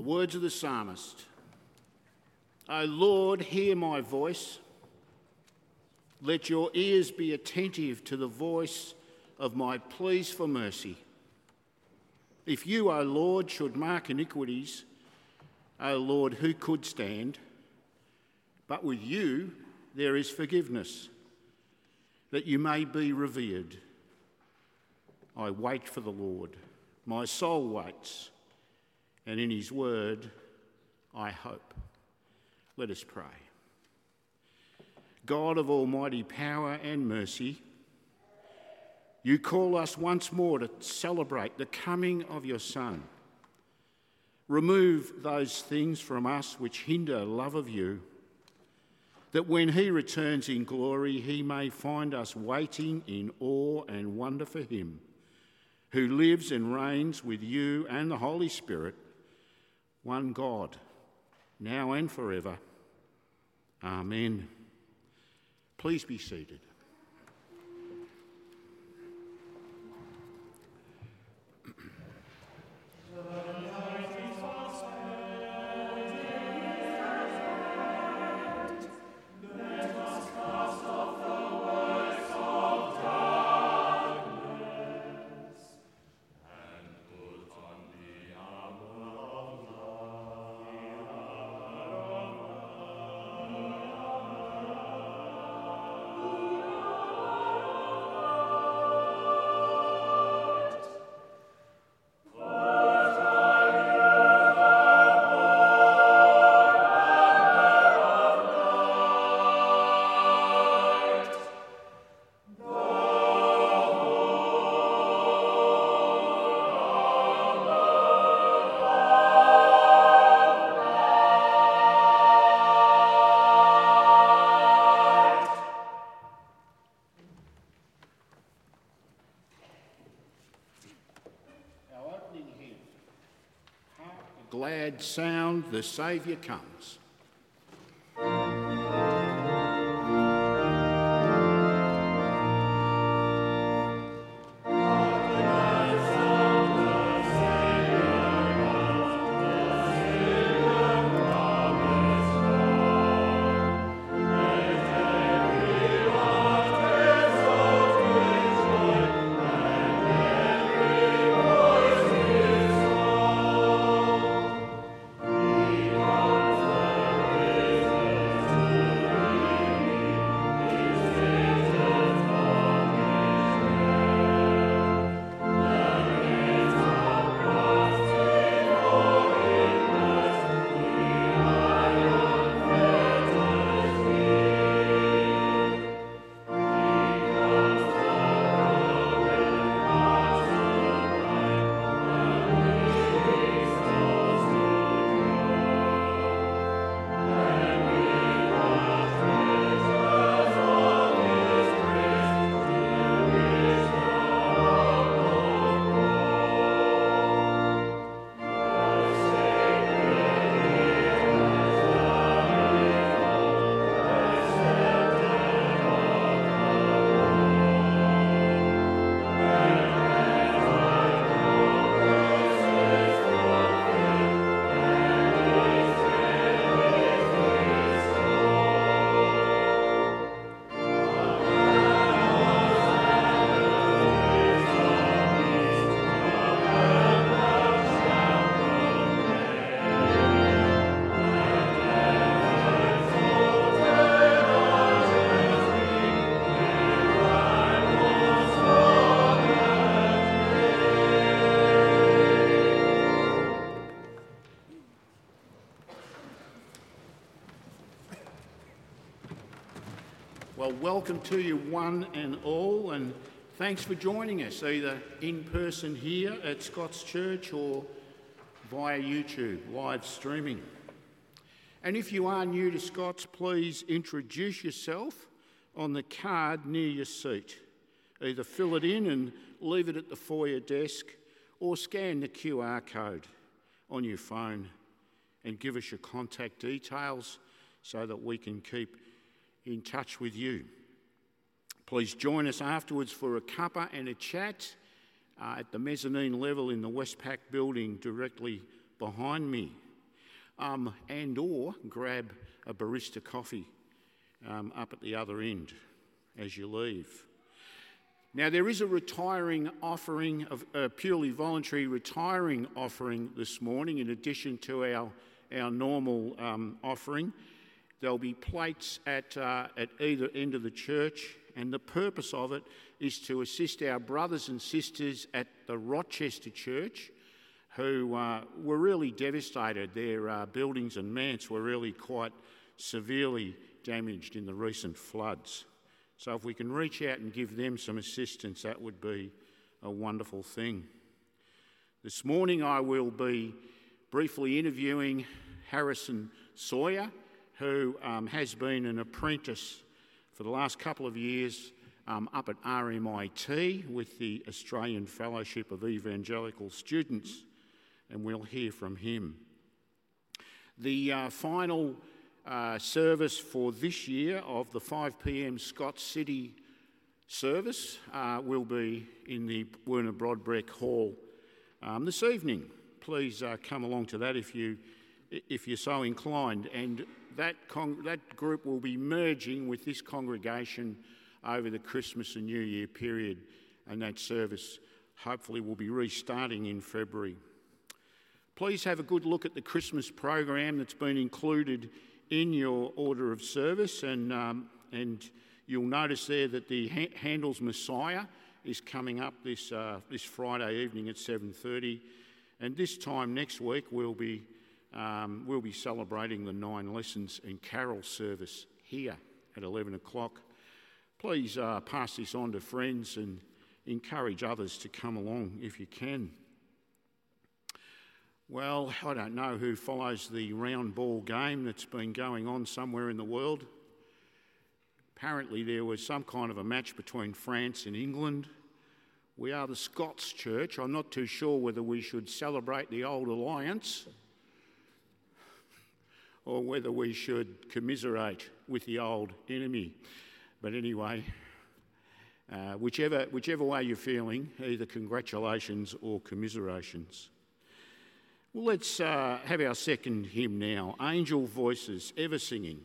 words of the psalmist. O Lord, hear my voice. Let your ears be attentive to the voice of my pleas for mercy. If you, O Lord, should mark iniquities, O Lord, who could stand? But with you there is forgiveness, that you may be revered. I wait for the Lord. My soul waits, and in his word I hope. Let us pray. God of almighty power and mercy, you call us once more to celebrate the coming of your Son. Remove those things from us which hinder love of you, that when he returns in glory, he may find us waiting in awe and wonder for him, who lives and reigns with you and the Holy Spirit, one God, now and forever. Amen. Please be seated. Glad sound, the Saviour comes. Well, welcome to you one and all, and thanks for joining us, either in person here at Scott's Church or via YouTube, live streaming. And if you are new to Scott's, please introduce yourself on the card near your seat. Either fill it in and leave it at the foyer desk, or scan the QR code on your phone and give us your contact details so that we can keep in touch with you. Please join us afterwards for a cuppa and a chat at the mezzanine level in the Westpac building directly behind me. and or grab a barista coffee up at the other end as you leave. Now, there is a retiring offering, of a purely voluntary retiring offering this morning in addition to our normal offering. There'll be plates at either end of the church, and the purpose of it is to assist our brothers and sisters at the Rochester Church who were really devastated. Their buildings and manse were really quite severely damaged in the recent floods. So if we can reach out and give them some assistance, that would be a wonderful thing. This morning I will be briefly interviewing Harrison Sawyer, who has been an apprentice for the last couple of years up at RMIT with the Australian Fellowship of Evangelical Students, and we'll hear from him. The final service for this year of the 5 p.m. Scots City service will be in the Werner Brodbeck Hall this evening. Please come along to that if you're so inclined. And that group will be merging with this congregation over the Christmas and New Year period, and that service hopefully will be restarting in February. Please have a good look at the Christmas program that's been included in your order of service, and you'll notice there that the Handel's Messiah is coming up this Friday evening at 7:30, and this time next week we'll be celebrating the 9 lessons and carol service here at 11 o'clock. Please pass this on to friends and encourage others to come along if you can. Well, I don't know who follows the round ball game that's been going on somewhere in the world. Apparently there was some kind of a match between France and England. We are the Scots Church. I'm not too sure whether we should celebrate the old alliance or whether we should commiserate with the old enemy. But anyway, whichever way you're feeling, either congratulations or commiserations. Well, let's have our second hymn now, Angel Voices, Ever Singing.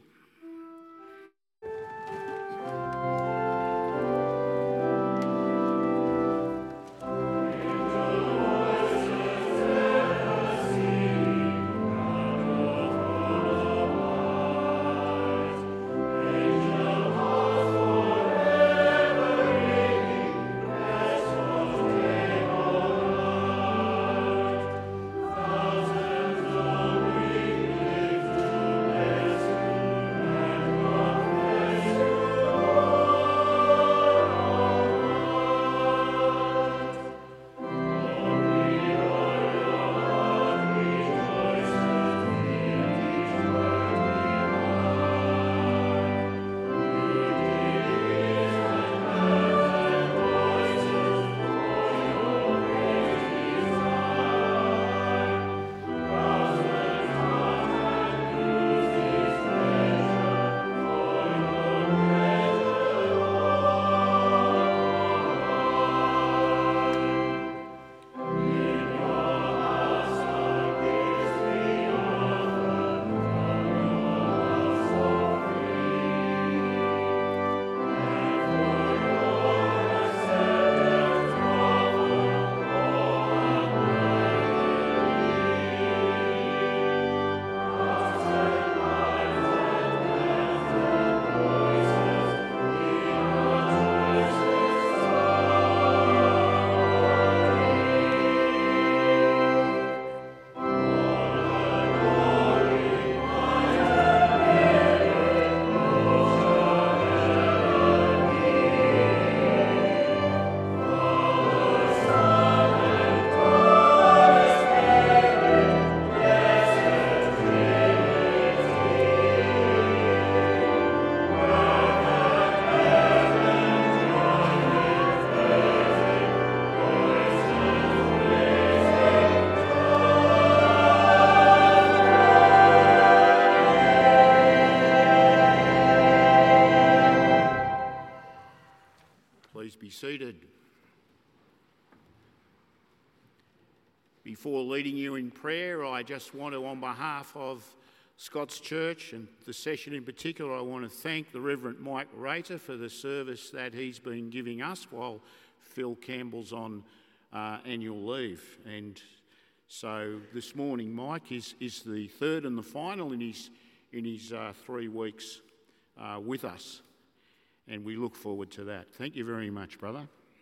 Seated. Before leading you in prayer, I just want to, on behalf of Scots Church and the session in particular, I want to thank the Reverend Mike Rater for the service that he's been giving us while Phil Campbell's on annual leave. And so this morning, Mike is the third and the final in his 3 weeks with us. And we look forward to that. Thank you very much, brother.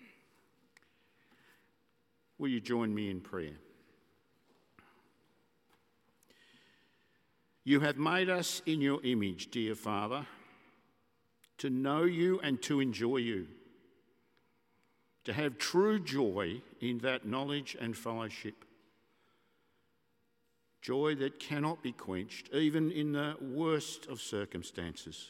Will you join me in prayer? You have made us in your image, dear Father, to know you and to enjoy you, to have true joy in that knowledge and fellowship, joy that cannot be quenched, even in the worst of circumstances.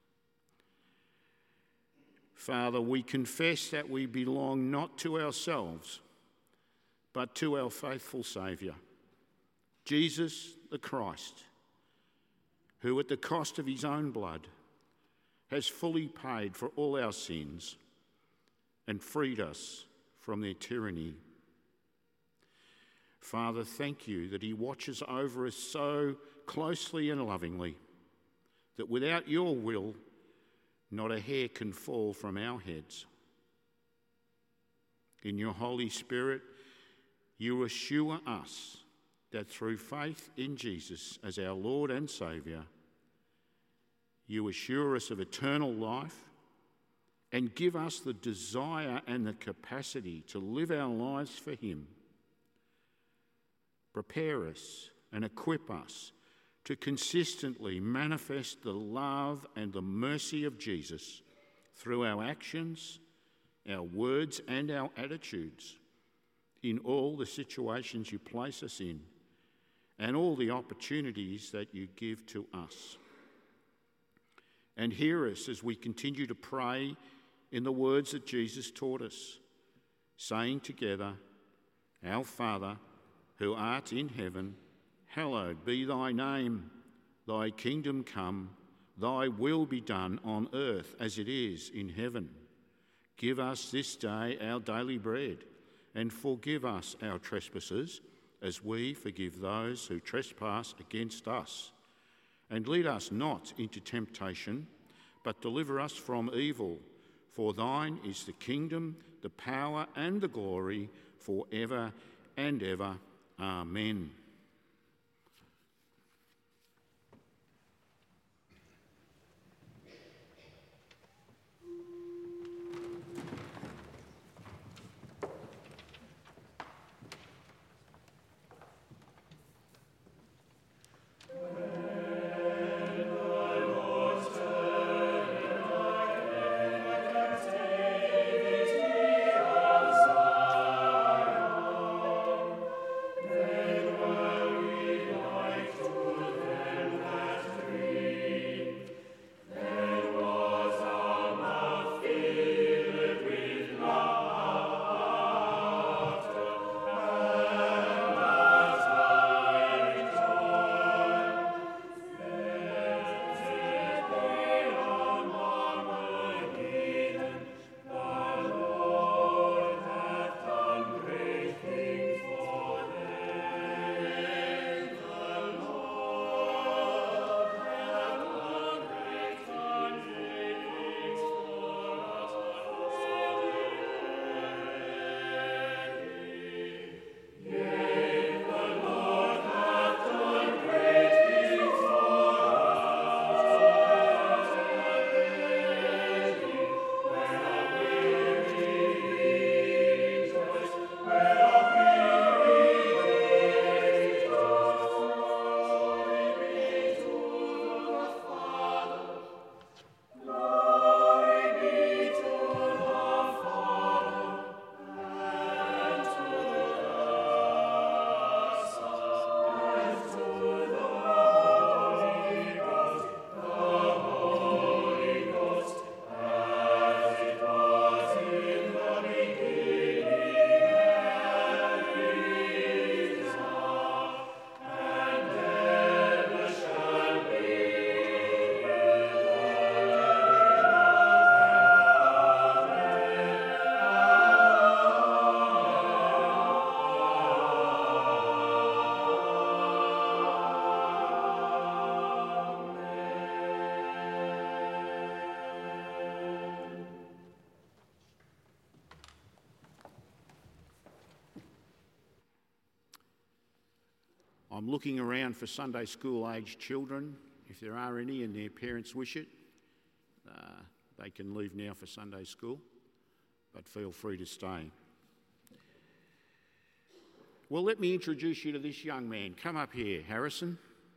Father, we confess that we belong not to ourselves, but to our faithful Saviour, Jesus the Christ, who at the cost of his own blood has fully paid for all our sins and freed us from their tyranny. Father, thank you that he watches over us so closely and lovingly that without your will, not a hair can fall from our heads. In your Holy Spirit, you assure us that through faith in Jesus as our Lord and Saviour, you assure us of eternal life and give us the desire and the capacity to live our lives for him. Prepare us and equip us to consistently manifest the love and the mercy of Jesus through our actions, our words and our attitudes in all the situations you place us in and all the opportunities that you give to us. And hear us as we continue to pray in the words that Jesus taught us, saying together, Our Father, who art in heaven, hallowed be thy name. Thy kingdom come, thy will be done on earth as it is in heaven. Give us this day our daily bread, and forgive us our trespasses, as we forgive those who trespass against us. And lead us not into temptation, but deliver us from evil. For thine is the kingdom, the power, and the glory, forever and ever. Amen. Amen. I'm looking around for Sunday school aged children. If there are any and their parents wish it, they can leave now for Sunday school, but feel free to stay. Well, let me introduce you to this young man. Come up here, Harrison.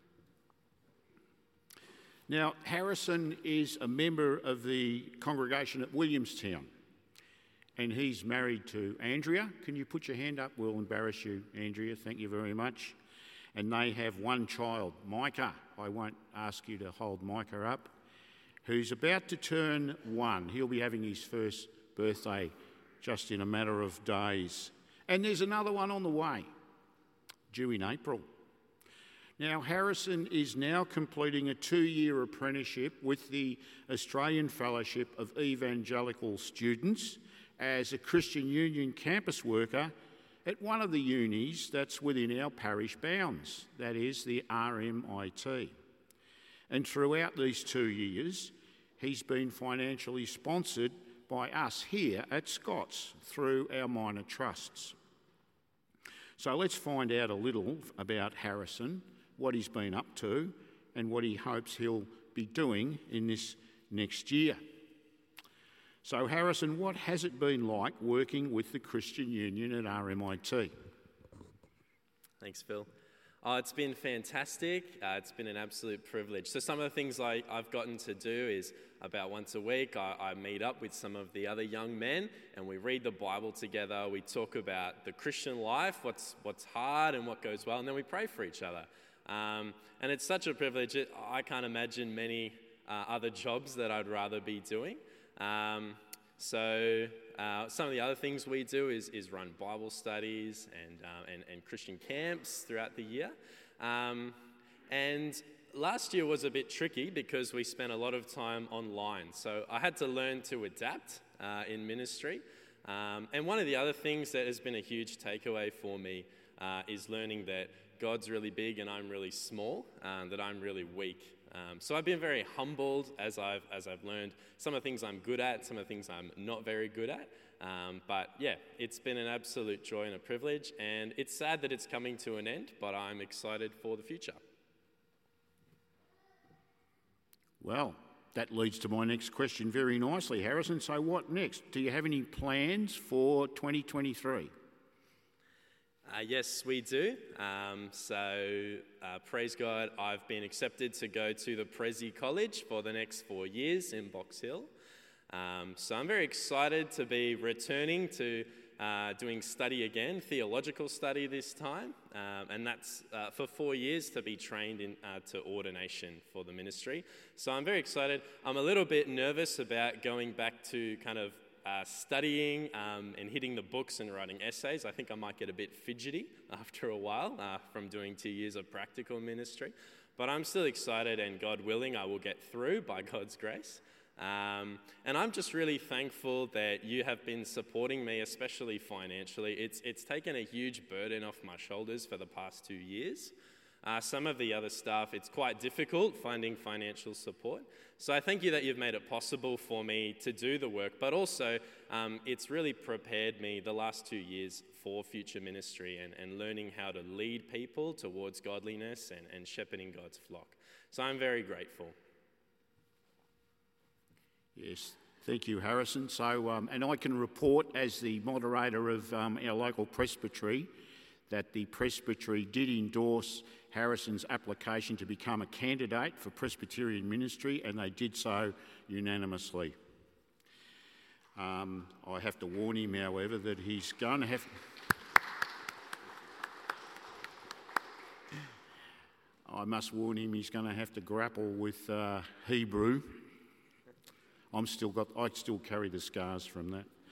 Now, Harrison is a member of the congregation at Williamstown, and he's married to Andrea. Can you put your hand up? We'll embarrass you, Andrea. Thank you very much. And they have one child, Micah. I won't ask you to hold Micah up, who's about to turn 1. He'll be having his first birthday just in a matter of days. And there's another one on the way, due in April. Now, Harrison is now completing a 2-year apprenticeship with the Australian Fellowship of Evangelical Students as a Christian Union campus worker at one of the unis that's within our parish bounds, that is the RMIT. And throughout these 2 years, he's been financially sponsored by us here at Scots through our minor trusts. So let's find out a little about Harrison, what he's been up to, and what he hopes he'll be doing in this next year. So Harrison, what has it been like working with the Christian Union at RMIT? Thanks, Phil. It's been fantastic. It's been an absolute privilege. So some of the things I've gotten to do is about once a week I meet up with some of the other young men and we read the Bible together. We talk about the Christian life, what's hard and what goes well, and then we pray for each other. And it's such a privilege. I can't imagine many other jobs that I'd rather be doing. So some of the other things we do is run Bible studies and Christian camps throughout the year. And last year was a bit tricky because we spent a lot of time online. So I had to learn to adapt in ministry. And one of the other things that has been a huge takeaway for me is learning that God's really big and I'm really small, that I'm really weak. So I've been very humbled as I've learned some of the things I'm good at, some of the things I'm not very good at. But yeah, it's been an absolute joy and a privilege, and it's sad that it's coming to an end, but I'm excited for the future. Well, that leads to my next question very nicely, Harrison. So what next? Do you have any plans for 2023? Yes, we do. Praise God, I've been accepted to go to the Prezi College for the next 4 years in Box Hill. So I'm very excited to be returning to doing study again, theological study this time, and that's for 4 years to be trained to ordination for the ministry. So I'm very excited. I'm a little bit nervous about going back to kind of studying and hitting the books and writing essays. I think I might get a bit fidgety after a while from doing 2 years of practical ministry. But I'm still excited, and God willing, I will get through by God's grace. And I'm just really thankful that you have been supporting me, especially financially. It's taken a huge burden off my shoulders for the past 2 years. Some of the other staff, it's quite difficult finding financial support. So I thank you that you've made it possible for me to do the work, but also it's really prepared me the last 2 years for future ministry and learning how to lead people towards godliness and shepherding God's flock. So I'm very grateful. Yes, thank you, Harrison. So, and I can report as the moderator of our local presbytery that the presbytery did endorse Harrison's application to become a candidate for Presbyterian ministry, and they did so unanimously. I have to warn him, however, that he's going to have... I must warn him he's going to have to grapple with Hebrew. I still carry the scars from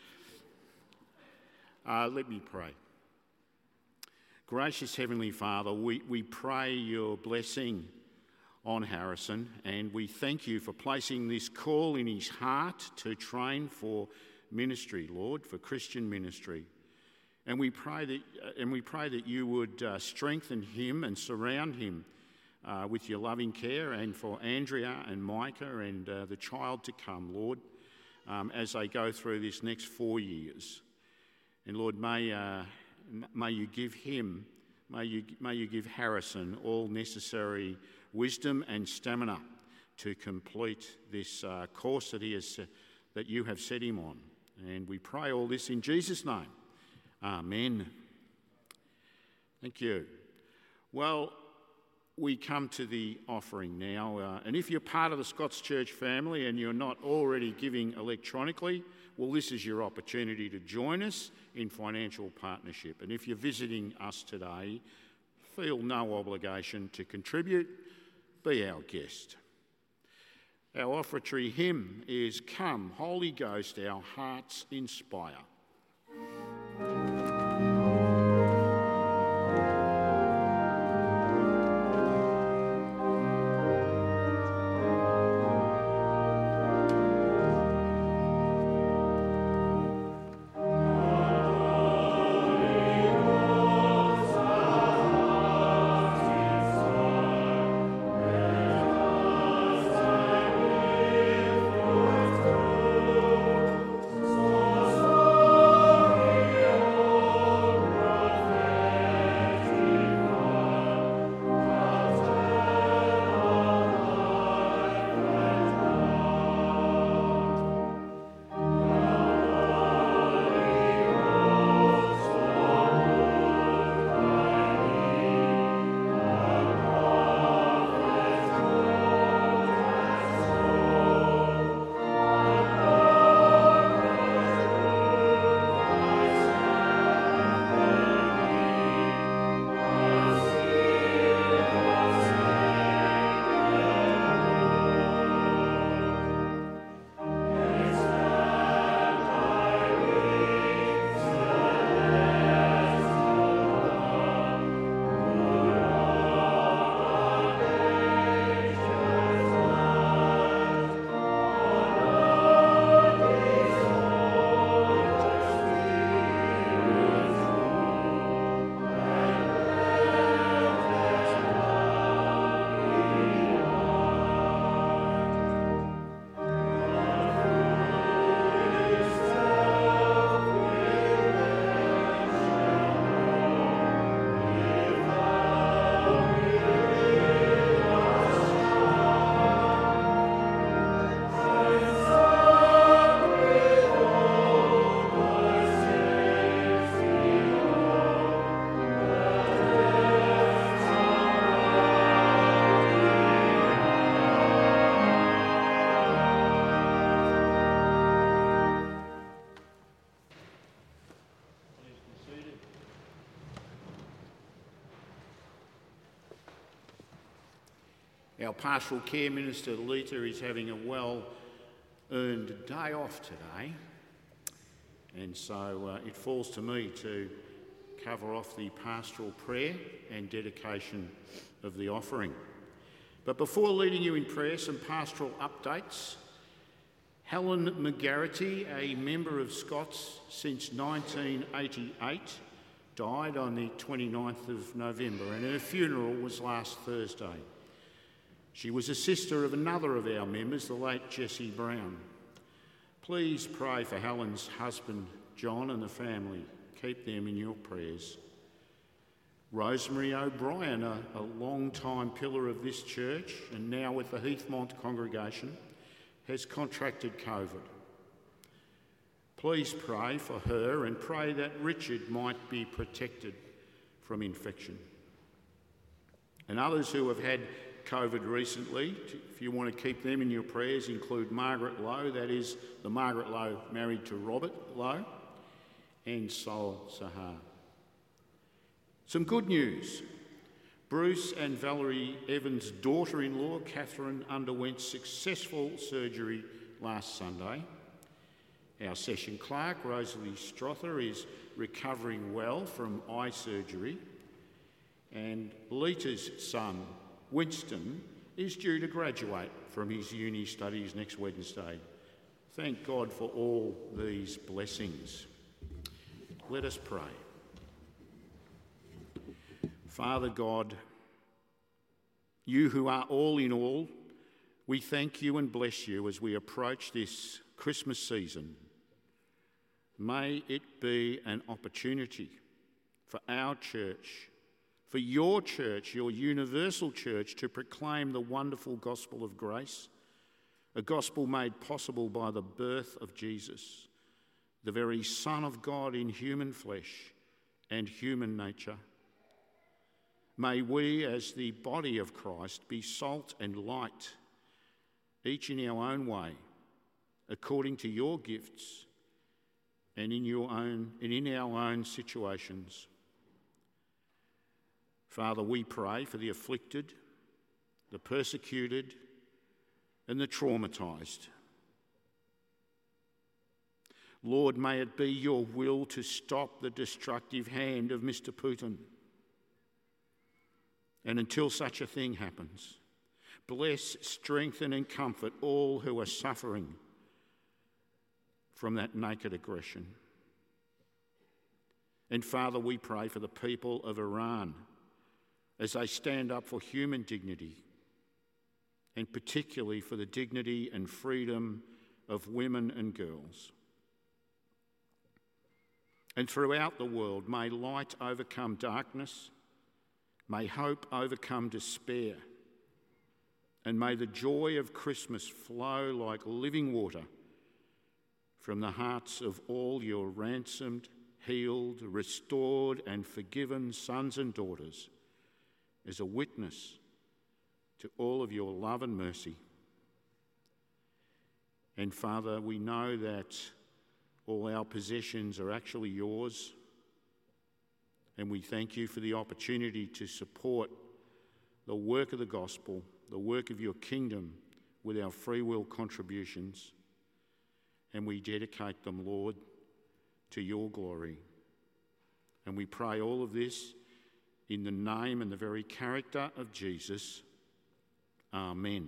that. Let me pray. Gracious Heavenly Father, we pray your blessing on Harrison, and we thank you for placing this call in his heart to train for ministry, Lord, for Christian ministry. And we pray that you would strengthen him and surround him with your loving care, and for Andrea and Micah and the child to come, Lord, as they go through this next 4 years. And Lord, may you give him may you give Harrison all necessary wisdom and stamina to complete this course that you have set him on. And we pray all this in Jesus' name. Amen. Thank you. Well, we come to the offering now. And if you're part of the Scots Church family and you're not already giving electronically, well, this is your opportunity to join us in financial partnership. And if you're visiting us today, feel no obligation to contribute. Be our guest. Our offertory hymn is Come, Holy Ghost, Our Hearts Inspire. Our pastoral care minister, Lita, is having a well-earned day off today, and so it falls to me to cover off the pastoral prayer and dedication of the offering. But before leading you in prayer, some pastoral updates. Helen McGarrity, a member of Scots since 1988, died on the 29th of November, and her funeral was last Thursday. She was a sister of another of our members, the late Jessie Brown. Please pray for Helen's husband, John, and the family. Keep them in your prayers. Rosemary O'Brien, a long-time pillar of this church and now with the Heathmont congregation, has contracted COVID. Please pray for her and pray that Richard might be protected from infection. And others who have had COVID recently, if you want to keep them in your prayers, include Margaret Lowe, that is the Margaret Lowe married to Robert Lowe, and Sol Sahar. Some good news. Bruce and Valerie Evans' daughter-in-law, Catherine, underwent successful surgery last Sunday. Our session clerk, Rosalie Strother, is recovering well from eye surgery, and Lita's son, Winston, is due to graduate from his uni studies next Wednesday. Thank God for all these blessings. Let us pray. Father God, you who are all in all, we thank you and bless you as we approach this Christmas season. May it be an opportunity for our church, for your church, your universal church, to proclaim the wonderful gospel of grace, a gospel made possible by the birth of Jesus, the very Son of God in human flesh and human nature. May we, as the body of Christ, be salt and light, each in our own way, according to your gifts and in our own situations. Father, we pray for the afflicted, the persecuted, and the traumatised. Lord, may it be your will to stop the destructive hand of Mr. Putin. And until such a thing happens, bless, strengthen and comfort all who are suffering from that naked aggression. And Father, we pray for the people of Iran as they stand up for human dignity, and particularly for the dignity and freedom of women and girls. And throughout the world, may light overcome darkness, may hope overcome despair, and may the joy of Christmas flow like living water from the hearts of all your ransomed, healed, restored and forgiven sons and daughters as a witness to all of your love and mercy. And Father, we know that all our possessions are actually yours, and we thank you for the opportunity to support the work of the gospel, the work of your kingdom with our free will contributions, and we dedicate them, Lord, to your glory. And we pray all of this in the name and the very character of Jesus. Amen.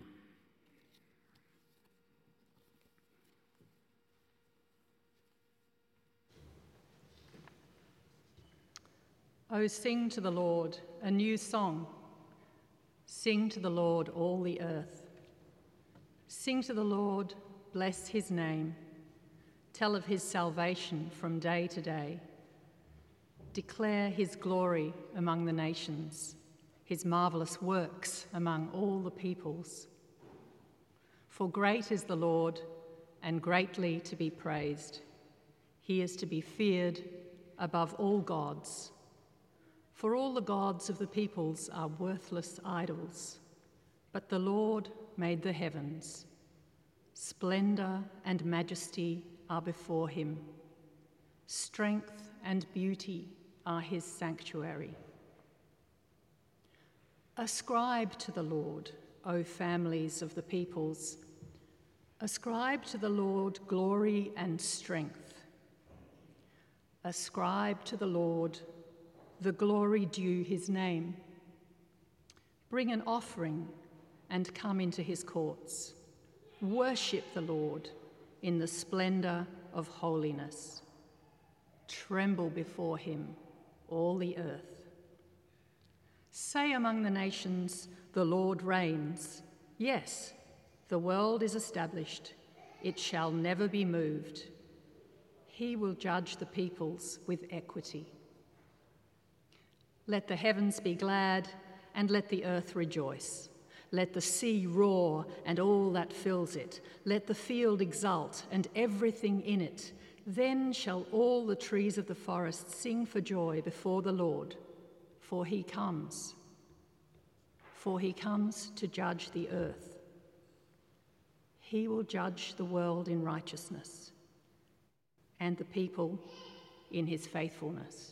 Oh, sing to the Lord a new song. Sing to the Lord, all the earth. Sing to the Lord, bless his name. Tell of his salvation from day to day. Declare his glory among the nations, his marvellous works among all the peoples. For great is the Lord, and greatly to be praised. He is to be feared above all gods. For all the gods of the peoples are worthless idols, but the Lord made the heavens. Splendour and majesty are before him. Strength and beauty are his sanctuary. Ascribe to the Lord, O families of the peoples. Ascribe to the Lord glory and strength. Ascribe to the Lord the glory due his name. Bring an offering and come into his courts. Worship the Lord in the splendour of holiness. Tremble before him, all the earth. Say among the nations, the Lord reigns. Yes, the world is established. It shall never be moved. He will judge the peoples with equity. Let the heavens be glad, and let the earth rejoice. Let the sea roar, and all that fills it. Let the field exult, and everything in it. Then shall all the trees of the forest sing for joy before the Lord, for he comes. For he comes to judge the earth. He will judge the world in righteousness, and the people in his faithfulness.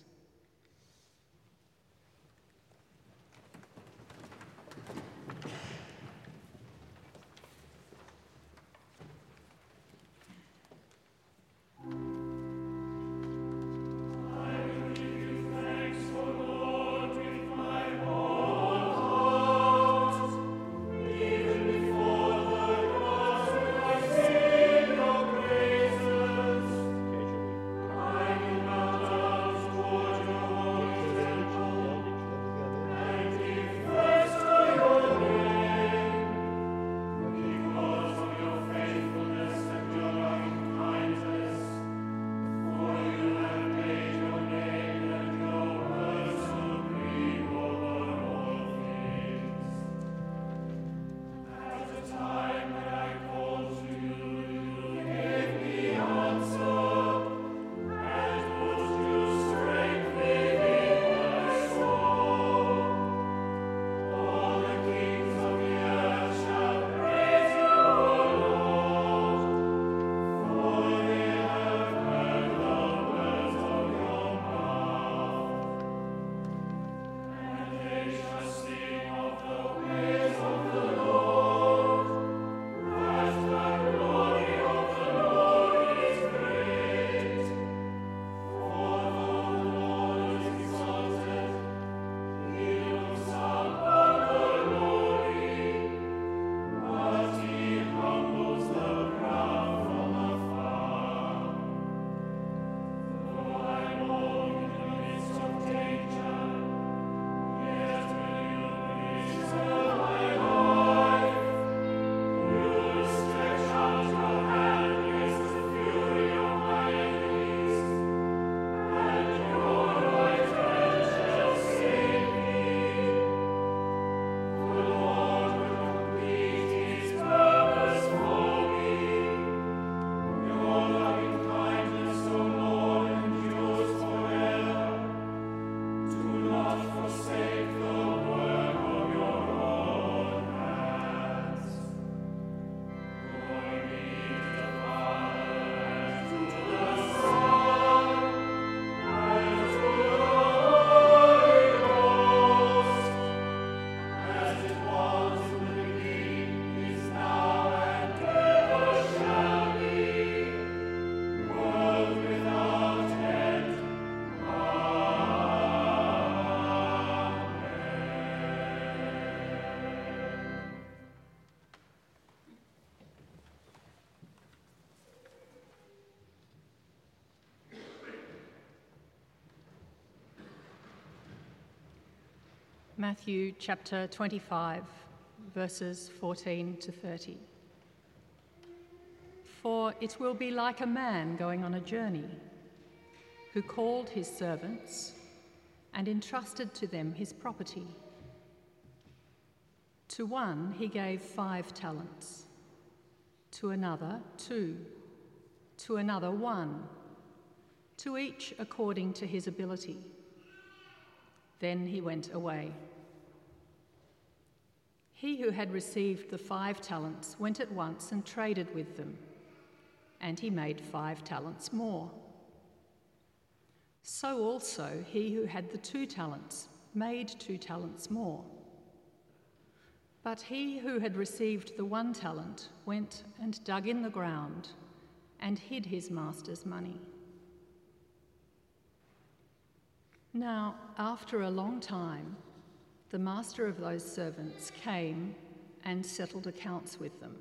Casually. Matthew chapter 25, verses 14 to 30. For it will be like a man going on a journey, who called his servants and entrusted to them his property. To one he gave 5 talents, to another 2, to another 1, to each according to his ability. Then he went away. He who had received the 5 talents went at once and traded with them, and he made 5 talents more. So also he who had the 2 talents made 2 talents more. But he who had received the 1 talent went and dug in the ground and hid his master's money. Now, after a long time, the master of those servants came and settled accounts with them.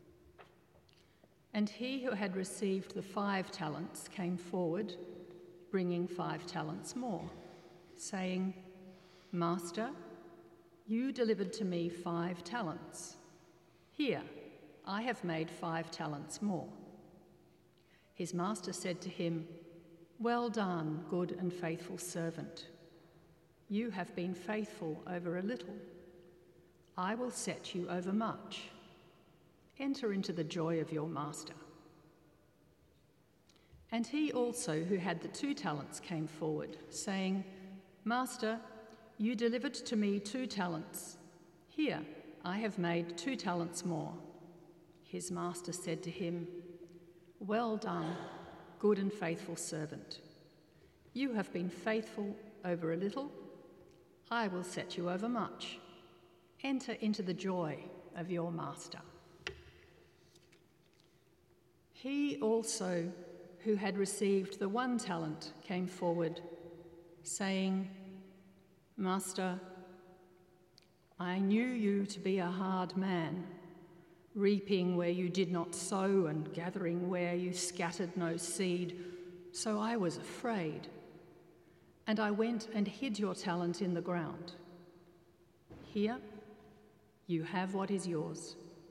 And he who had received the 5 talents came forward, bringing 5 talents more, saying, Master, you delivered to me 5 talents. Here, I have made 5 talents more. His master said to him, Well done, good and faithful servant. You have been faithful over a little. I will set you over much. Enter into the joy of your master. And he also who had the 2 talents came forward, saying, Master, you delivered to me 2 talents. Here, I have made 2 talents more. His master said to him, Well done, good and faithful servant. You have been faithful over a little. I will set you over much. Enter into the joy of your master. He also who had received the 1 talent came forward, saying, Master, I knew you to be a hard man, reaping where you did not sow and gathering where you scattered no seed, so I was afraid. And I went and hid your talent in the ground. Here, you have what is yours.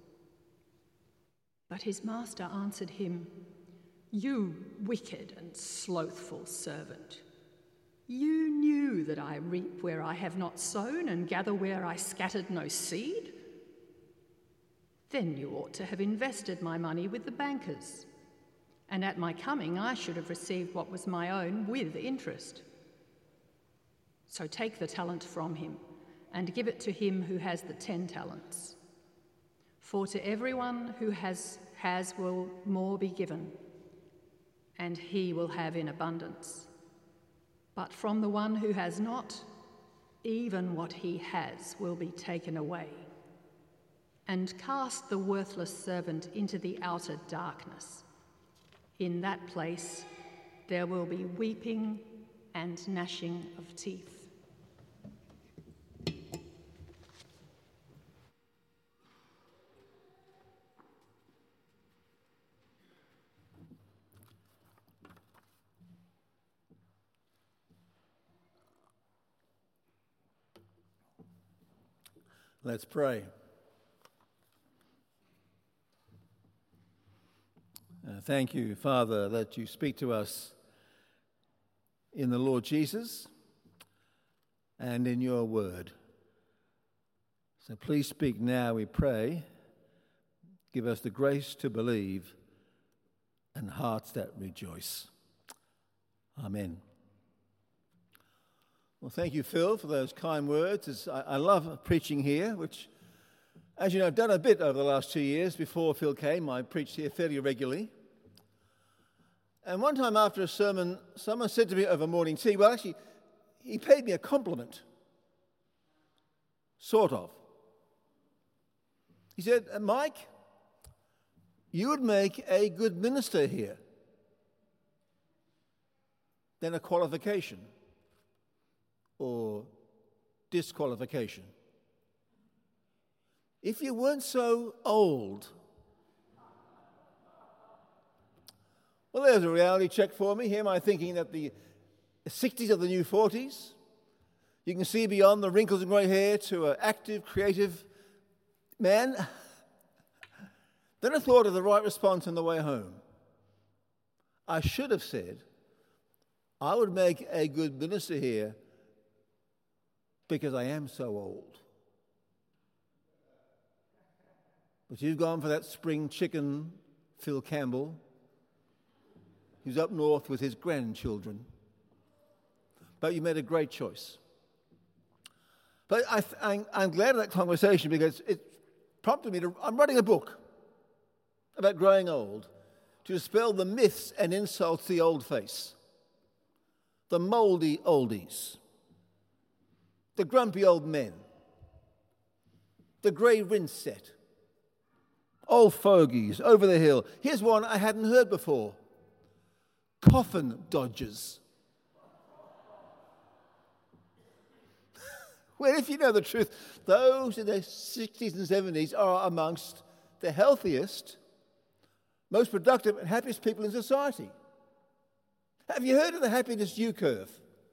But his master answered him, You wicked and slothful servant. You knew that I reap where I have not sown and gather where I scattered no seed. Then you ought to have invested my money with the bankers, and at my coming I should have received what was my own with interest. So take the talent from him and give it to him who has the 10 talents. For to everyone who has will more be given, and he will have in abundance. But from the one who has not, even what he has will be taken away. And cast the worthless servant into the outer darkness. In that place there will be weeping and gnashing of teeth. Let's pray. Thank you, Father, that you speak to us in the Lord Jesus and in your word. So please speak now, we pray. Give us the grace to believe and hearts that rejoice. Amen. Well, thank you, Phil, for those kind words. I love preaching here, which, as you know, I've done a bit over the last 2 years. Before Phil came, I preached here fairly regularly. And one time after a sermon, someone said to me over morning tea, well, actually, he paid me a compliment. Sort of. He said, Mike, you would make a good minister here. Then a qualification. Or disqualification. If you weren't so old. Well, there's a reality check for me. Here am I thinking that the 60s are the new 40s. You can see beyond the wrinkles and grey hair to an active, creative man. Then I thought of the right response on the way home. I should have said, I would make a good minister here because I am so old. But you've gone for that spring chicken, Phil Campbell, who's up north with his grandchildren. But you made a great choice. But I'm glad of that conversation because it prompted me to... I'm writing a book about growing old to dispel the myths and insults to the old face, the mouldy oldies, the grumpy old men, the grey rinse set, old fogies over the hill. Here's one I hadn't heard before. Coffin dodgers. Well, if you know the truth, those in their 60s and 70s are amongst the healthiest, most productive and happiest people in society. Have you heard of the happiness U-curve?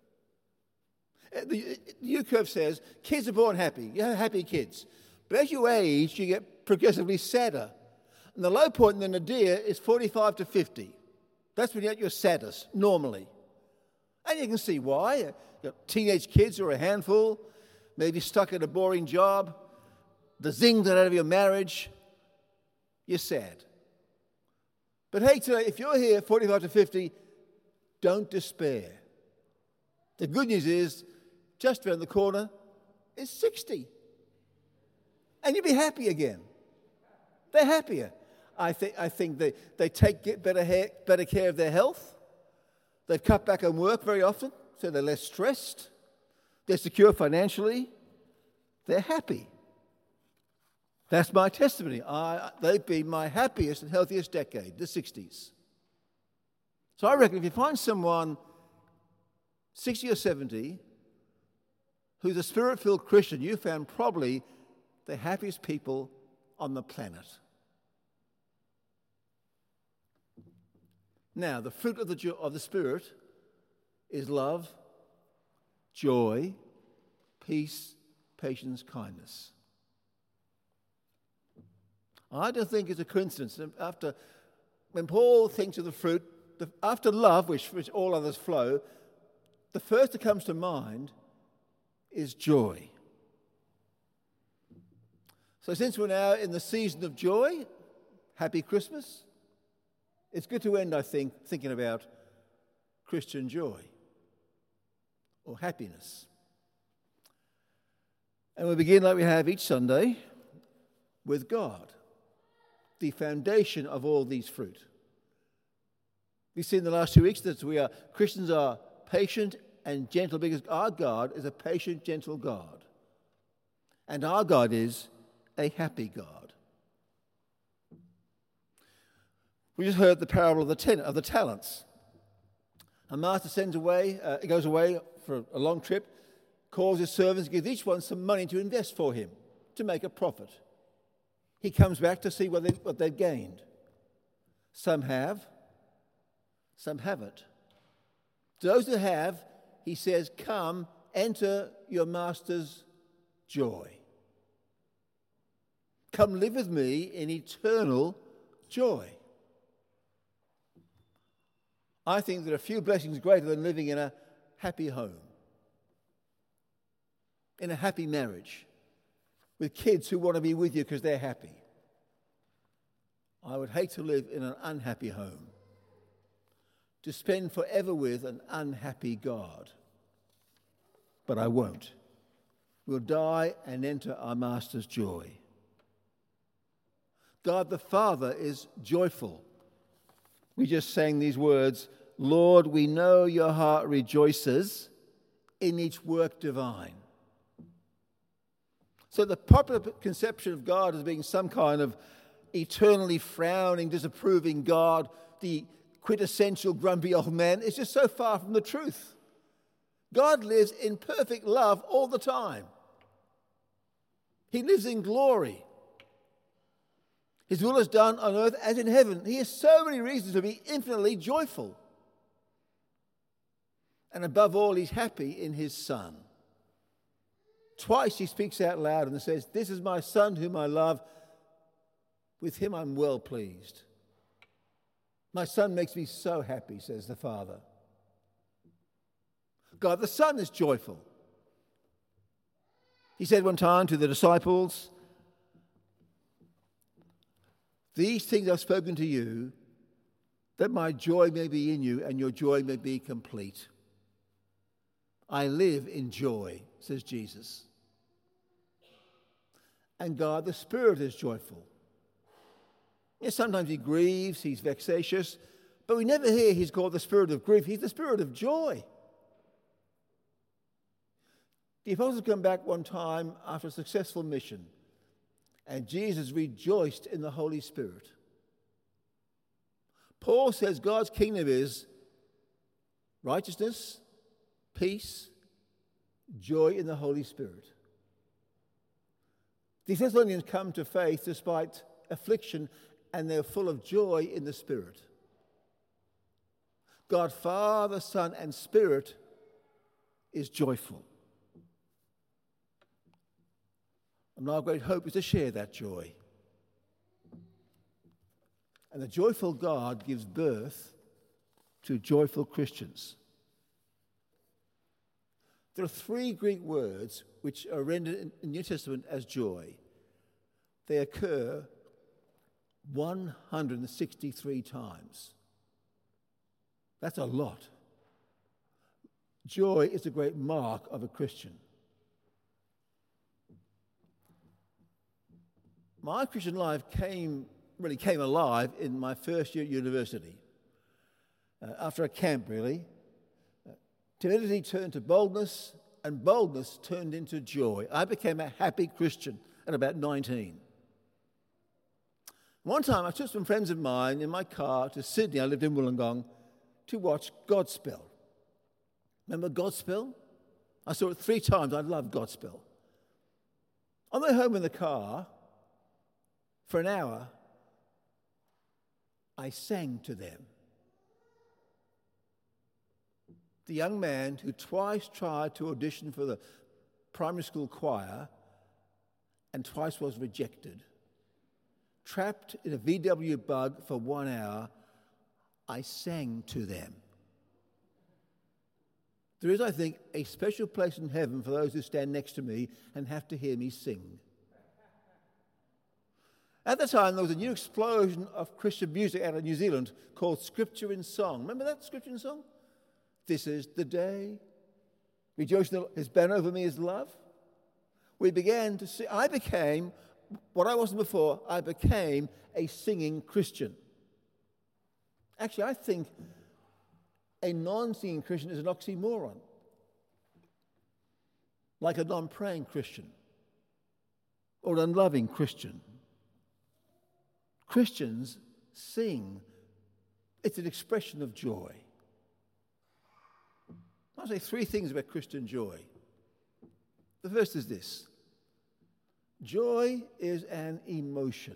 The U-curve says kids are born happy. You have happy kids. But as you age, you get progressively sadder. And the low point in the nadir is 45 to 50. That's when you're at your saddest, normally. And you can see why. You've got teenage kids who are a handful, maybe stuck at a boring job, the zinged out of your marriage. You're sad. But hey, today, if you're here 45 to 50, don't despair. The good news is, just around the corner is 60. And you'll be happy again. They're happier. I think they take better care of their health. They've cut back on work very often, so they're less stressed. They're secure financially. They're happy. That's my testimony. They've been my happiest and healthiest decade, the 60s. So I reckon if you find someone 60 or 70 who's a spirit-filled Christian, you found probably the happiest people on the planet. Now, the fruit of the Spirit is love, joy, peace, patience, kindness. I don't think it's a coincidence. When Paul thinks of the fruit, after love, which all others flow, the first that comes to mind is joy. So since we're now in the season of joy, happy Christmas. It's good to end, I think, thinking about Christian joy or happiness. And we begin like we have each Sunday with God, the foundation of all these fruit. We've seen in the last 2 weeks that Christians are patient and gentle because our God is a patient, gentle God. And our God is a happy God. We just heard the parable of the talents. A master goes away for a long trip, calls his servants, gives each one some money to invest for him, to make a profit. He comes back to see what they've gained. Some have, some haven't. To those who have, he says, come, enter your master's joy. Come live with me in eternal joy. I think there are few blessings greater than living in a happy home, in a happy marriage, with kids who want to be with you because they're happy. I would hate to live in an unhappy home, to spend forever with an unhappy God. But I won't. We'll die and enter our Master's joy. God the Father is joyful. We just sang these words, Lord, we know your heart rejoices in each work divine. So the popular conception of God as being some kind of eternally frowning, disapproving God, the quintessential grumpy old man, is just so far from the truth. God lives in perfect love all the time. He lives in glory. His will is done on earth as in heaven. He has so many reasons to be infinitely joyful. And above all, he's happy in his Son. Twice he speaks out loud and says, "This is my son whom I love. With him I'm well pleased." My son makes me so happy, says the Father. God the Son is joyful. He said one time to the disciples, "These things I've spoken to you, that my joy may be in you and your joy may be complete." I live in joy, says Jesus. And God the Spirit is joyful. Yes, sometimes he grieves, he's vexatious, but we never hear he's called the spirit of grief. He's the spirit of joy. The apostles come back one time after a successful mission, and Jesus rejoiced in the Holy Spirit. Paul says God's kingdom is righteousness, peace, joy in the Holy Spirit. The Thessalonians come to faith despite affliction, and they're full of joy in the Spirit. God, Father, Son, and Spirit is joyful. And our great hope is to share that joy. And the joyful God gives birth to joyful Christians. There are 3 Greek words which are rendered in the New Testament as joy. They occur 163 times. That's a lot. Joy is a great mark of a Christian. My Christian life came alive in my first year at university. After a camp, really. Timidity turned to boldness, and boldness turned into joy. I became a happy Christian at about 19. One time I took some friends of mine in my car to Sydney, I lived in Wollongong, to watch Godspell. Remember Godspell? I saw it 3 times. I loved Godspell. On the way home in the car, for an hour, I sang to them. The young man who twice tried to audition for the primary school choir and twice was rejected. Trapped in a VW bug for 1 hour, I sang to them. There is, I think, a special place in heaven for those who stand next to me and have to hear me sing. At the time, there was a new explosion of Christian music out of New Zealand called Scripture in Song. Remember that, Scripture in Song? This is the day. Rejoicing, his banner over me is love. We began to sing. I became what I wasn't before. I became a singing Christian. Actually, I think a non-singing Christian is an oxymoron. Like a non-praying Christian or an unloving Christian. Christians sing. It's an expression of joy. I'll say 3 things about Christian joy. The first is this. Joy is an emotion.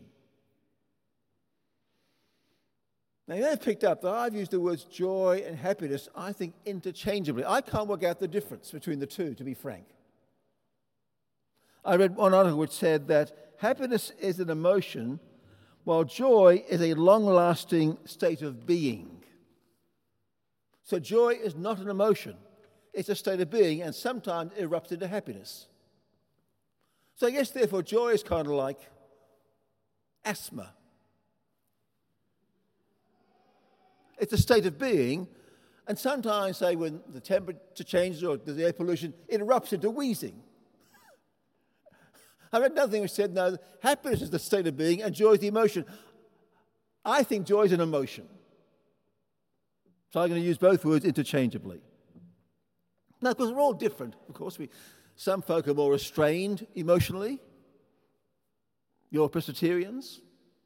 Now, you may have picked up that I've used the words joy and happiness, I think, interchangeably. I can't work out the difference between the two, to be frank. I read one article which said that happiness is an emotion, while joy is a long-lasting state of being. So joy is not an emotion. It's a state of being, and sometimes it erupts into happiness. So I guess, therefore, joy is kind of like asthma. It's a state of being, and sometimes, say, when the temperature changes or there's air pollution, it erupts into wheezing. I read another thing which said, no, happiness is the state of being and joy is the emotion. I think joy is an emotion. So I'm going to use both words interchangeably. Now, because we're all different, of course. Some folk are more restrained emotionally. You're Presbyterians.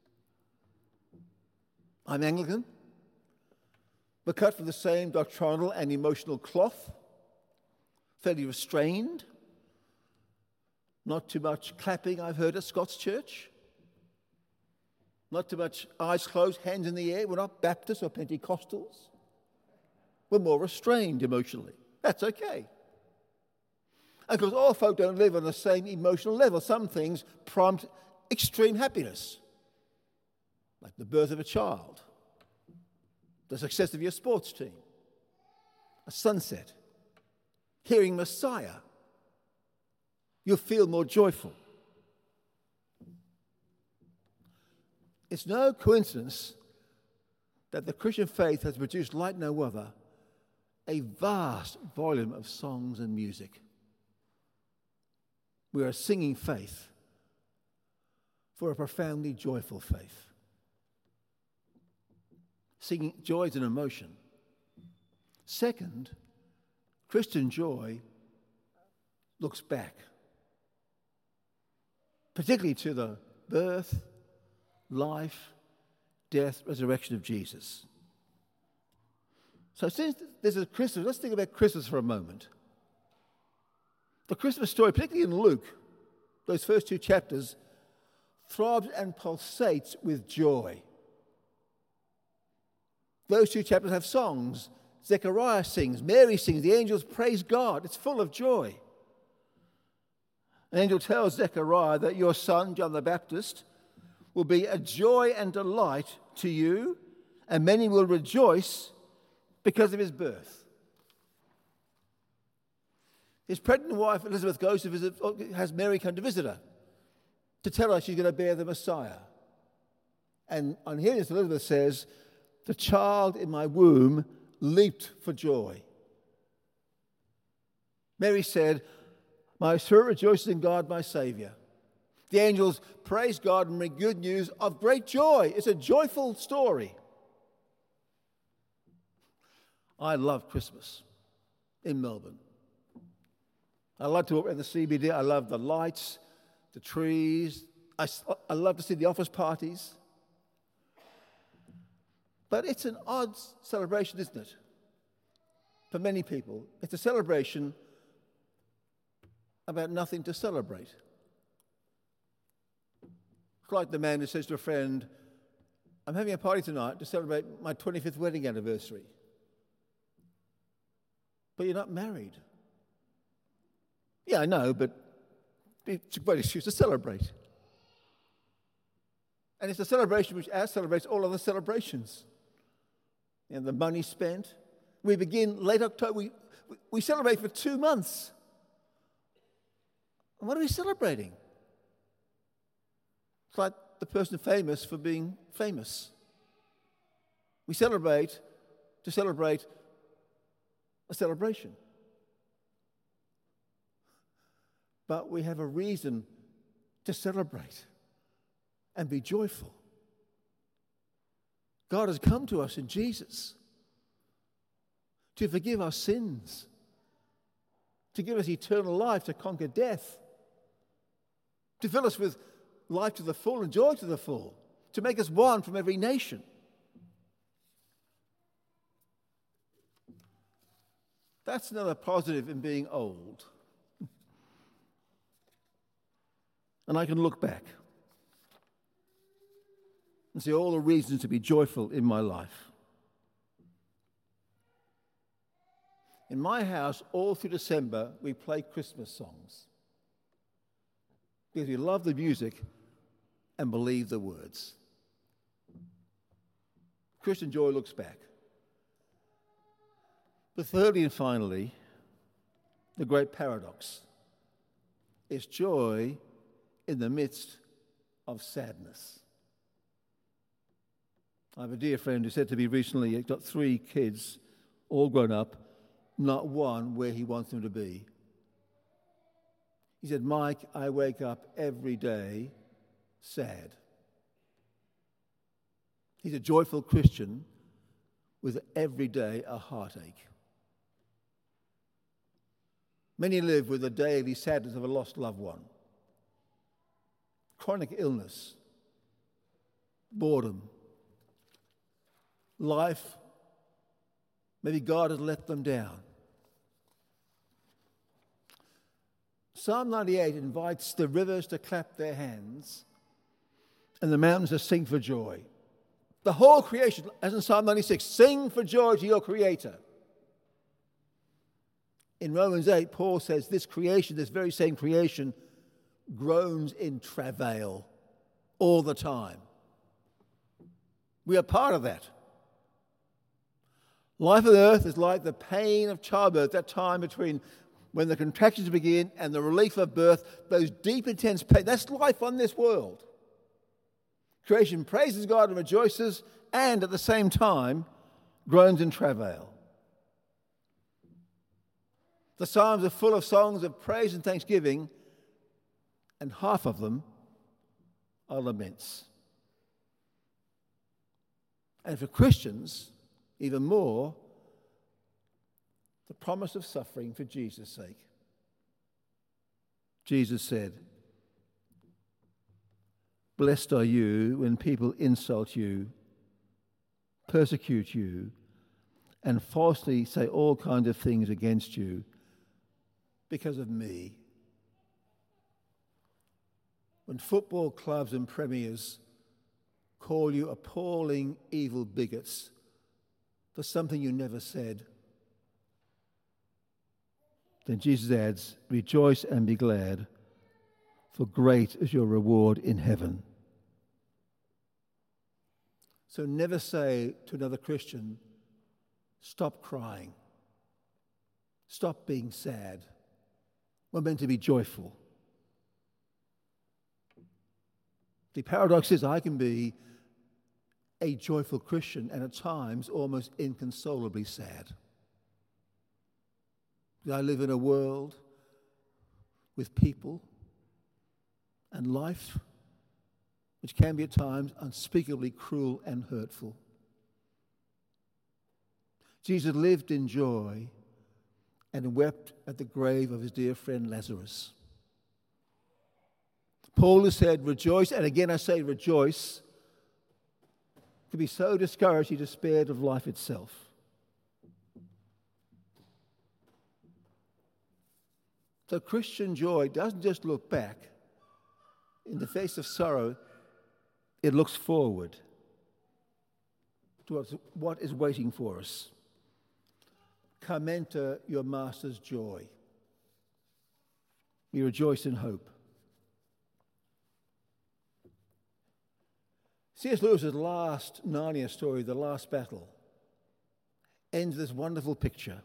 I'm Anglican. We're cut from the same doctrinal and emotional cloth. Fairly restrained. Not too much clapping, I've heard, at Scots Church. Not too much eyes closed, hands in the air. We're not Baptists or Pentecostals. We're more restrained emotionally. That's okay. And because all folk don't live on the same emotional level, some things prompt extreme happiness, like the birth of a child, the success of your sports team, a sunset, hearing Messiah. You'll feel more joyful. It's no coincidence that the Christian faith has produced, like no other, a vast volume of songs and music. We are a singing faith for a profoundly joyful faith. Singing joy is an emotion. Second, Christian joy looks back, particularly to the birth, life, death, resurrection of Jesus. So since this is Christmas, let's think about Christmas for a moment. The Christmas story, particularly in Luke, those first 2 chapters, throbs and pulsates with joy. Those 2 chapters have songs. Zechariah sings, Mary sings, the angels praise God. It's full of joy. An angel tells Zechariah that your son, John the Baptist, will be a joy and delight to you, and many will rejoice because of his birth. His pregnant wife, Elizabeth, goes to visit, has Mary come to visit her, to tell her she's going to bear the Messiah. And on hearing this, Elizabeth says, the child in my womb leaped for joy. Mary said, my spirit rejoices in God, my Savior. The angels praise God and bring good news of great joy. It's a joyful story. I love Christmas in Melbourne. I love to walk around the CBD. I love the lights, the trees. I love to see the office parties. But it's an odd celebration, isn't it? For many people, it's a celebration about nothing to celebrate. It's like the man who says to a friend, I'm having a party tonight to celebrate my 25th wedding anniversary. But you're not married. Yeah, I know, but it's a great excuse to celebrate. And it's a celebration which celebrates all other celebrations. And the money spent. We begin late October. We celebrate for 2 months. And what are we celebrating? It's like the person famous for being famous. We celebrate to celebrate a celebration. But we have a reason to celebrate and be joyful. God has come to us in Jesus to forgive our sins, to give us eternal life, to conquer death, to fill us with life to the full and joy to the full, to make us one from every nation. That's another positive in being old. And I can look back and see all the reasons to be joyful in my life. In my house, all through December, we play Christmas songs because we love the music and believe the words. Christian joy looks back. But thirdly and finally, the great paradox is joy in the midst of sadness. I have a dear friend who said to me recently, he's got 3 kids, all grown up, not one where he wants them to be. He said, Mike, I wake up every day sad. He's a joyful Christian with every day a heartache. Many live with the daily sadness of a lost loved one, chronic illness, boredom, life. Maybe God has let them down. Psalm 98 invites the rivers to clap their hands and the mountains to sing for joy. The whole creation, as in Psalm 96, sing for joy to your Creator. In Romans 8, Paul says this creation, this very same creation, groans in travail all the time. We are part of that. Life on earth is like the pain of childbirth, that time between when the contractions begin and the relief of birth, those deep, intense pain. That's life on this world. Creation praises God and rejoices, and at the same time, groans in travail. The Psalms are full of songs of praise and thanksgiving, and half of them are laments. And for Christians, even more, the promise of suffering for Jesus' sake. Jesus said, "Blessed are you when people insult you, persecute you, and falsely say all kinds of things against you because of me." When football clubs and premiers call you appalling, evil bigots for something you never said, then Jesus adds, "Rejoice and be glad, for great is your reward in heaven." So never say to another Christian, "Stop crying. Stop being sad. We're meant to be joyful." The paradox is I can be a joyful Christian and at times almost inconsolably sad. I live in a world with people and life which can be at times unspeakably cruel and hurtful. Jesus lived in joy and wept at the grave of his dear friend Lazarus. Paul has said, "Rejoice," and again I say rejoice, could be so discouraged he despaired of life itself. So Christian joy doesn't just look back. In the face of sorrow, it looks forward to what is waiting for us. Come enter your Master's joy. We rejoice in hope. C.S. Lewis's last Narnia story, The Last Battle, ends this wonderful picture.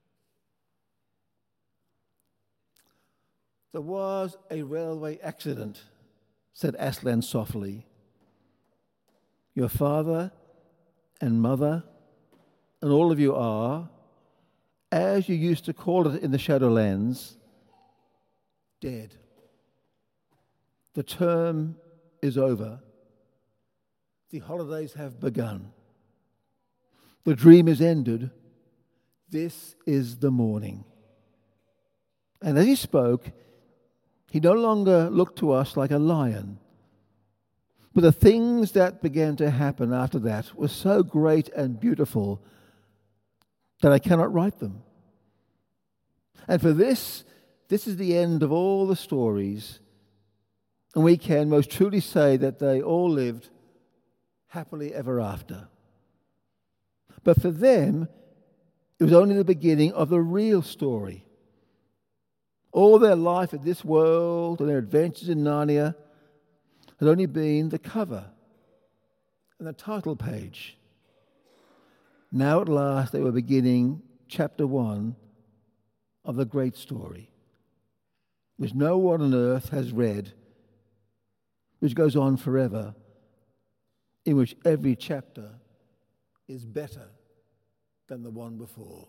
"There was a railway accident," said Aslan softly. "Your father and mother and all of you are, as you used to call it in the Shadowlands, dead. The term is over. The holidays have begun. The dream is ended. This is the morning." And as he spoke, he no longer looked to us like a lion. But the things that began to happen after that were so great and beautiful that I cannot write them. And for this is the end of all the stories. And we can most truly say that they all lived happily ever after. But for them, it was only the beginning of the real story. All their life in this world and their adventures in Narnia had only been the cover and the title page. Now at last they were beginning chapter 1 of the great story, which no one on earth has read, which goes on forever, in which every chapter is better than the one before.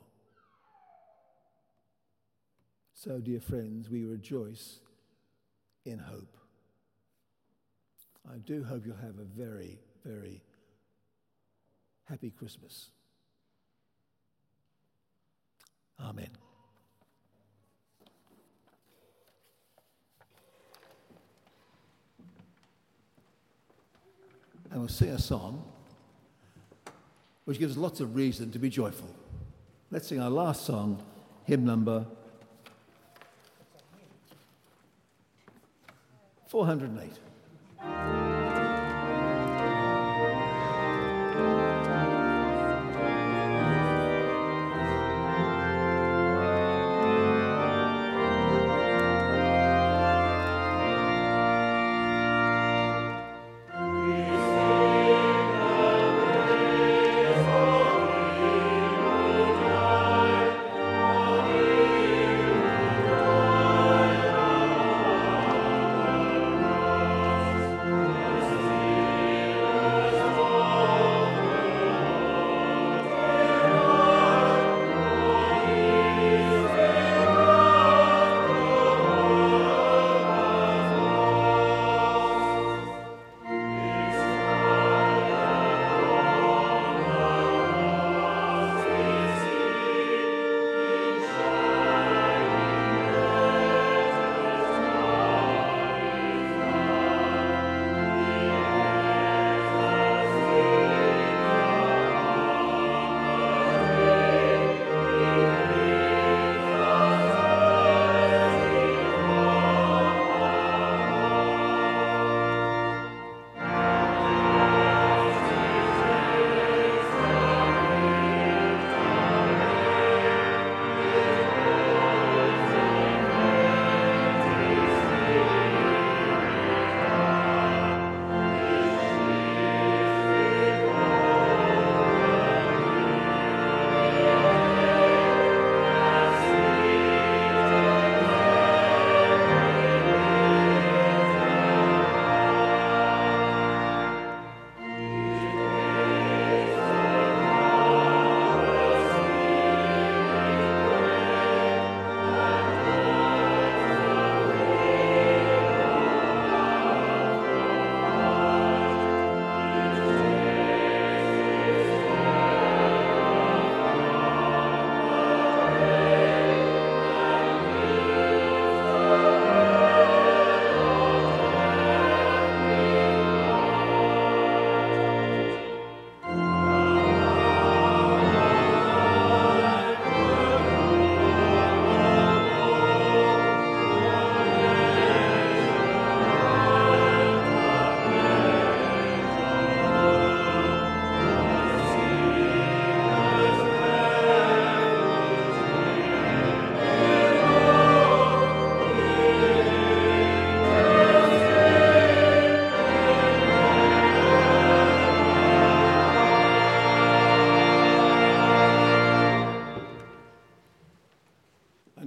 So, dear friends, we rejoice in hope. I do hope you'll have a very, very happy Christmas. Amen. And we'll sing a song which gives us lots of reason to be joyful. Let's sing our last song, hymn number 408.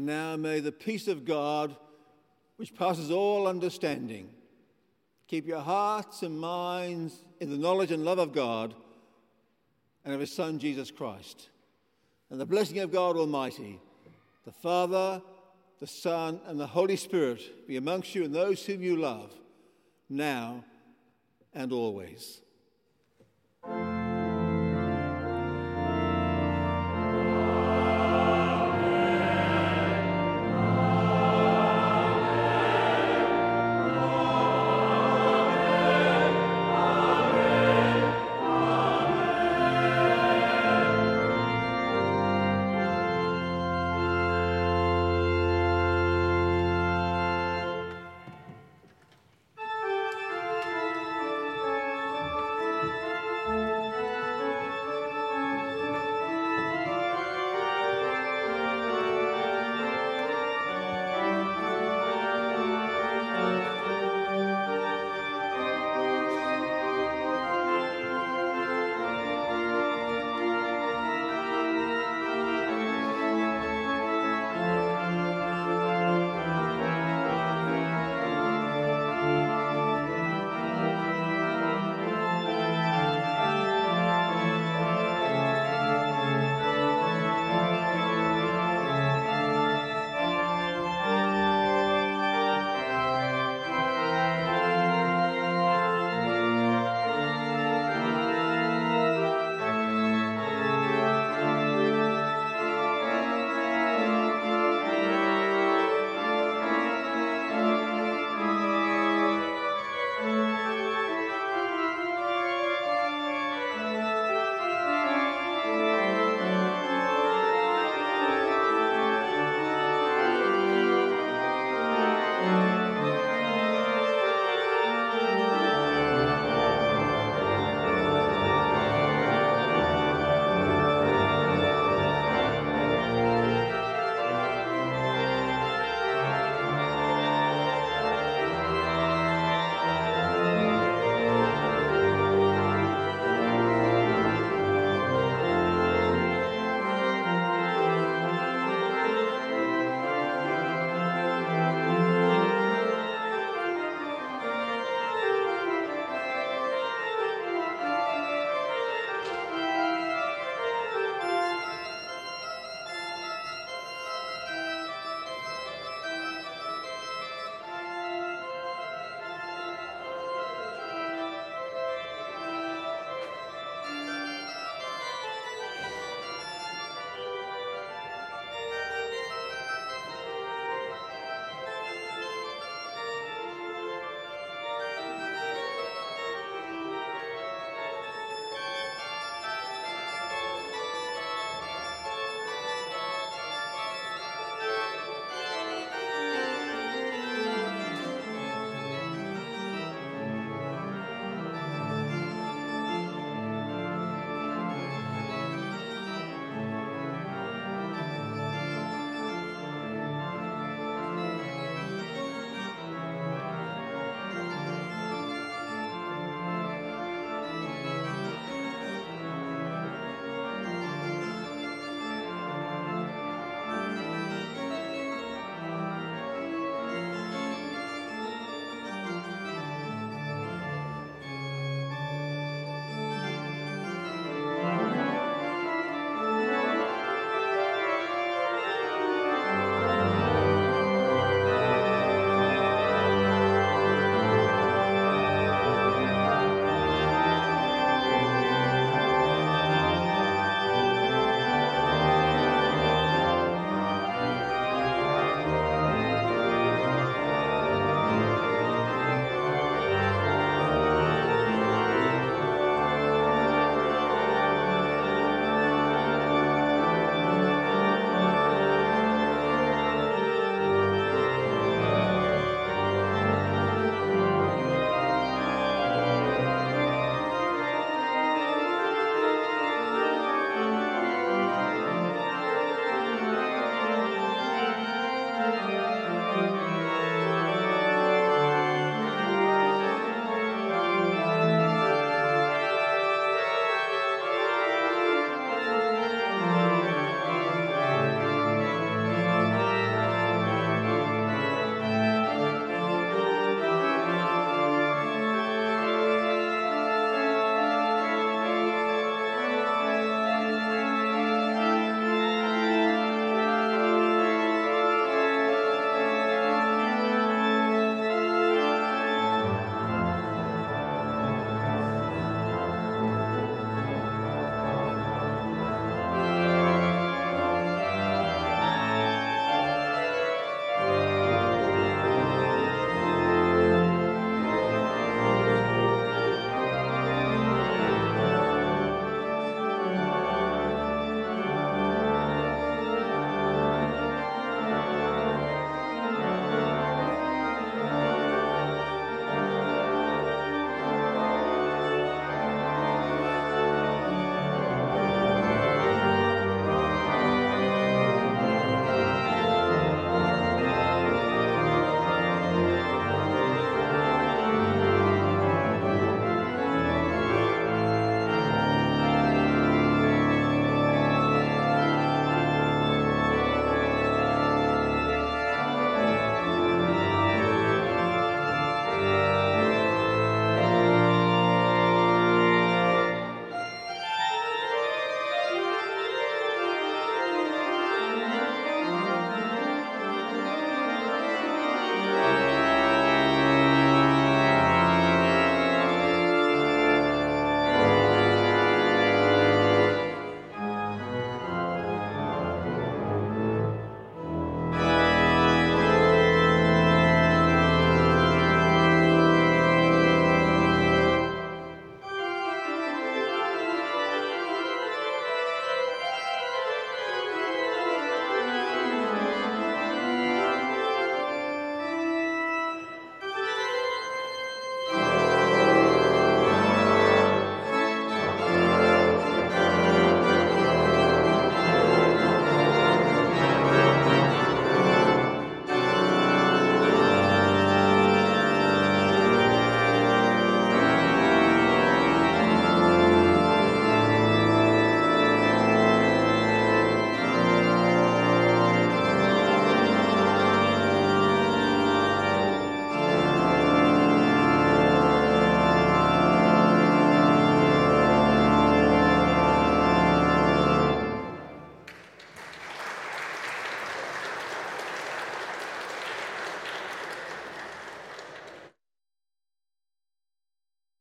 now may the peace of God, which passes all understanding, keep your hearts and minds in the knowledge and love of God and of his Son, Jesus Christ. And the blessing of God Almighty, the Father, the Son, and the Holy Spirit be amongst you and those whom you love, now and always.